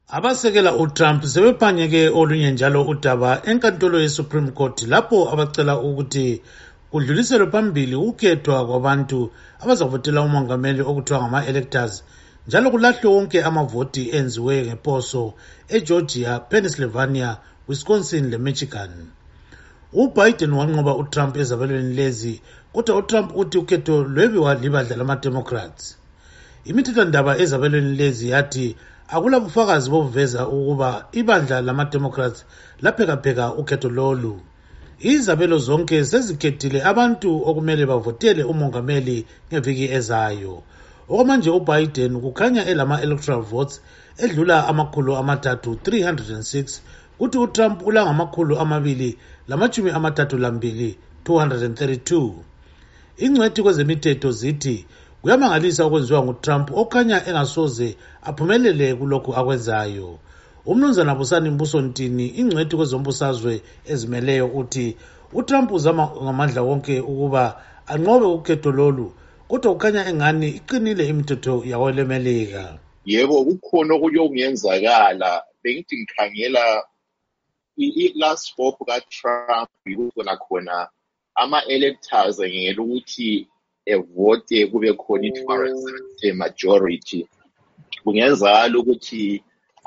Abasekela uTrump sebephanyeke olunye njalo udaba enkantolo yeSupreme Court lapho abacela ukuthi kudluliselwe phambili ukhethwa kwabantu abazavotela umongameli okuthiwa ngama-electors njalo kulahlwe wonke amavoti enziwe ngeposo eGeorgia, Pennsylvania, Wisconsin leMichigan. UBiden wanqoba uTrump ezabelweni lezi, kodwa uTrump uthi ukhetho lwebiwa libandla lama-Democrats. Imithethwandaba ezabelweni lezi yathi akula bufakazi boveza ukuba ibandla lama-Democrats laphekapheka ukhetho lolu. Izabelo zonke sezikhethile abantu okumele bavotele umongameli ngeviki ezayo. Okwamanje uBiden kukhanya elama-electoral votes edlula 306, kuthi uTrump ulangamakhulu 232, 232. Ingcwethi kwezemithetho zithi kuyamangalisa okwenziwa nguTrump okhanya engasoze aphumelele kulokhu akwenzayo. Umnumzana Busani Mbusontini, ingcwethi kwezombusazwe ezimeleyo, uthi uTrump uzama ngamandla wonke ukuba anqobe ukhetho lolu, kodwa kukhanya engani iqinile imithetho yakwelemelika. Yebo, kukhona okuyongenzakala. Bengithi ngikhangela i-last hope kaTrump yikubona khona ama-electors ngeke ukuthi evote kube khona i-270 majority. Kungenzakala ukuthi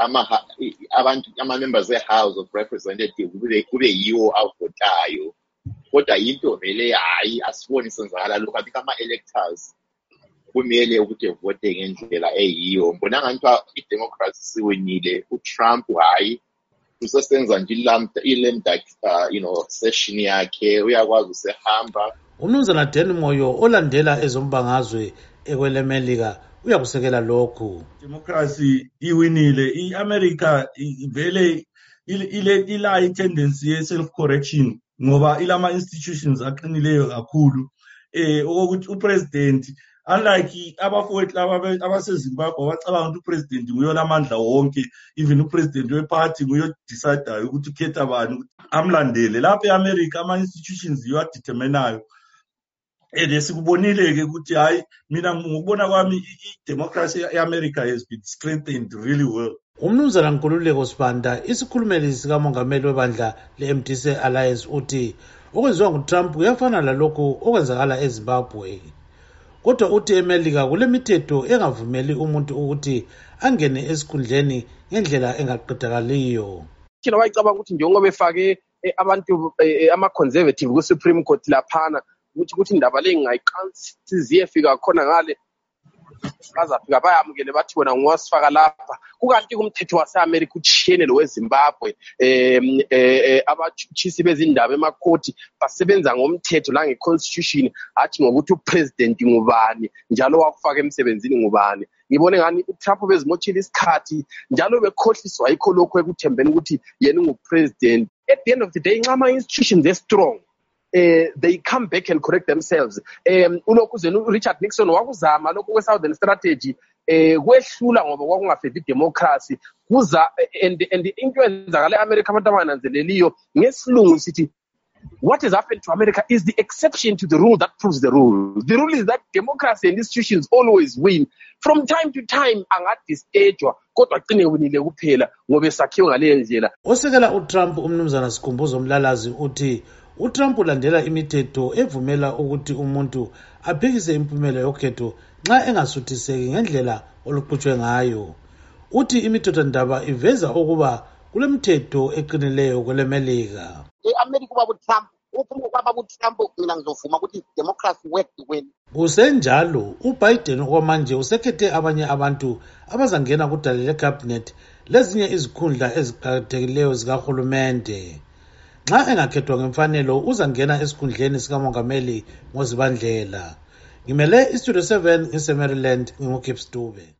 ama-members e-House of Representatives kube yiwo avotayo, kodwa yinto vele hayi asiboni senzakala lokho. I think ama-electors kumele ukuthi evote ngendlela eyiyo. Mbona ngathi i-Democrats siwinile, uTrump hayi usesenza nje session yakhe, uyakwazi usehamba. Umnumzana Dan Moyo olandela ezombangazwe ekwelemelika uyakusekela lokhu. Democracy iwinile, i-America vele ila i-tendency ye-self-correction ngoba ilama institutions aqinileyo kakhulu. Ukuthi upresident, unlike abafowethu abaseZimbabwe abacabanga ukuthi upresident nguyo lamandla wonke, even upresident weparty nguyo decidayo ukuthi ukhetha bani amlandele. Lapha e-America ama-institutions yiwo adeterminayo. Sikubonile-ke ukuthi hayi, mina ngokubona kwami i-democracy e-America has been strengthened really well. Umnumzana Nkululeko Sibanda, isikhulumeli sikamongameli webandla le-MDC Alliance, uthi okwenziwa nguTrump kuyafana lalokhu okwenzakala eZimbabwe. Kodwa uthi eMelika kule mithetho engavumeli umuntu ukuthi angene esikhundleni ngendlela engaqedakaliyo. Thina bayicabanga ukuthi njengoba befake abantu ama-conservative ku-Supreme Court laphana, ukuthi indaba le ngayiqansi ziyefika khona ngale bazafika bayamukele bathi wena ngowasifaka lapha. Kukanti kumthetho wase-America utshiyene loweZimbabwe. Abatshisi bezindaba emakhoti basebenza ngomthetho lange-constitution, hathi ngokuthi upresident ngubani njalo wakufaka emsebenzini ngubani. Ngibone ngani uTrump bezimothile isikhathi njalo bekhohliswa yikho lokho ekuthembeni ukuthi yena ngupresident. At the end of the day, nxa ama-institutions are strong, they come back and correct themselves. Richard Nixon wakuzama lokho kwe-Southern Strategy, kwehlula ngoba kwakungafedi democracy kuza and into enzakala e-America abantu abananzeleliyo ngesilungu sithi what has happened to America is the exception to the rule that proves the rule. The rule is that democracy and institutions always win. From time to time angadistejwa kodwa aqine winile kuphela ngoba esakhiwe ngale ndlela. Osekela uTrump umnumzana Sikhumbuzo Mlalazi uthi uTrump ulandela imithetho evumela ukuthi umuntu aphikise impumela yokhetho nxa engasuthiseki ngendlela oluqhutshwe ngayo. Uthi imithethwandaba iveza ukuba kule mithetho eqinileyo kwelemelika. eAmerica uTrump uTrump mina ngizovuma ukuthi democracy work win. Kusenjalo uBiden okwamanje usekhethe abanye abantu abazangena kudala lecabinet lezinye izikhundla eziqakathekileyo zikahulumende. Nxa engakhethwa ngemfanelo uzangena esikhundleni sikamongameli ngoZibandlela. Ngimele iStudio 7 ngiseMaryland, nginguKips Dube.